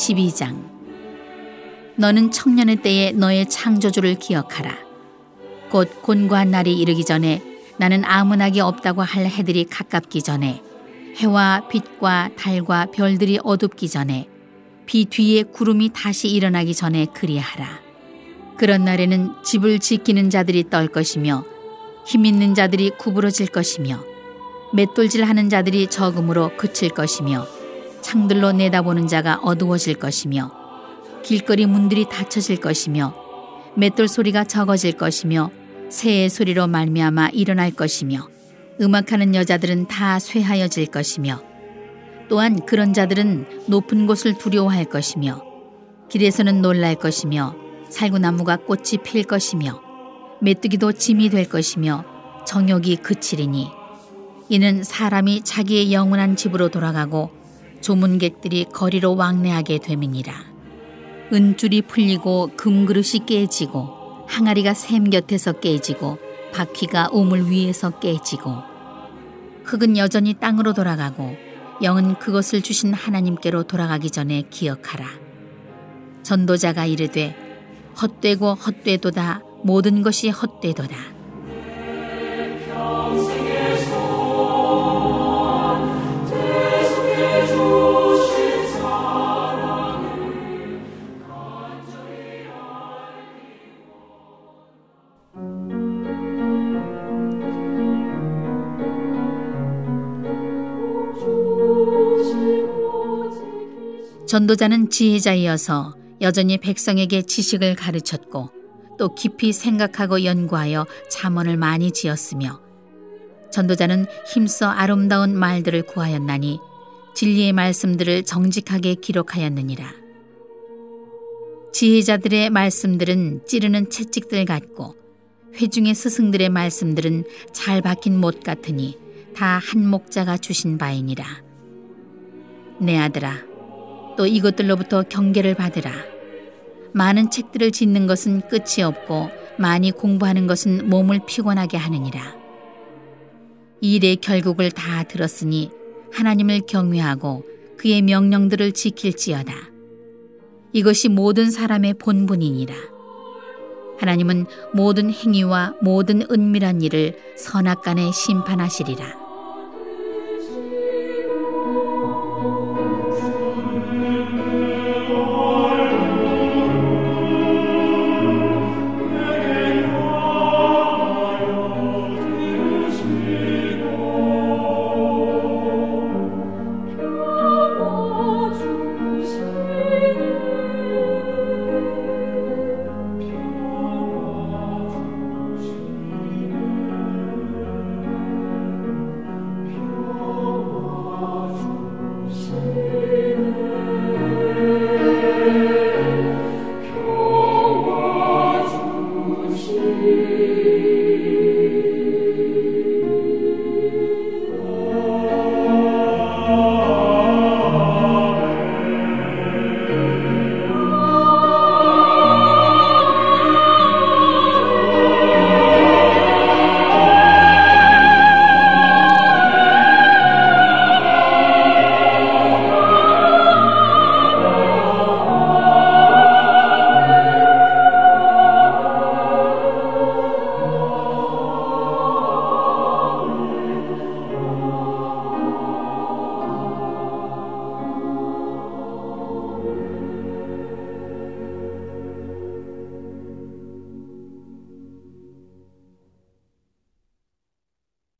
12장. 너는 청년의 때에 너의 창조주를 기억하라. 곧 곤고한 날이 이르기 전에, 나는 아무나기 없다고 할 해들이 가깝기 전에, 해와 빛과 달과 별들이 어둡기 전에, 비 뒤에 구름이 다시 일어나기 전에 그리하라. 그런 날에는 집을 지키는 자들이 떨 것이며 힘 있는 자들이 구부러질 것이며 맷돌질하는 자들이 적음으로 그칠 것이며 창들로 내다보는 자가 어두워질 것이며 길거리 문들이 닫혀질 것이며 맷돌 소리가 적어질 것이며 새의 소리로 말미암아 일어날 것이며 음악하는 여자들은 다 쇠하여질 것이며 또한 그런 자들은 높은 곳을 두려워할 것이며 길에서는 놀랄 것이며 살구나무가 꽃이 필 것이며 메뚜기도 짐이 될 것이며 정욕이 그치리니 이는 사람이 자기의 영원한 집으로 돌아가고 조문객들이 거리로 왕래하게 됨이니라. 은줄이 풀리고 금그릇이 깨지고 항아리가 샘 곁에서 깨지고 바퀴가 우물 위에서 깨지고 흙은 여전히 땅으로 돌아가고 영은 그것을 주신 하나님께로 돌아가기 전에 기억하라. 전도자가 이르되 헛되고 헛되도다 모든 것이 헛되도다. 전도자는 지혜자이어서 여전히 백성에게 지식을 가르쳤고 또 깊이 생각하고 연구하여 잠언을 많이 지었으며 전도자는 힘써 아름다운 말들을 구하였나니 진리의 말씀들을 정직하게 기록하였느니라. 지혜자들의 말씀들은 찌르는 채찍들 같고 회중의 스승들의 말씀들은 잘 박힌 못 같으니 다 한 목자가 주신 바이니라. 내 아들아, 또 이것들로부터 경계를 받으라. 많은 책들을 짓는 것은 끝이 없고 많이 공부하는 것은 몸을 피곤하게 하느니라. 이 일의 결국을 다 들었으니 하나님을 경외하고 그의 명령들을 지킬지어다. 이것이 모든 사람의 본분이니라. 하나님은 모든 행위와 모든 은밀한 일을 선악간에 심판하시리라.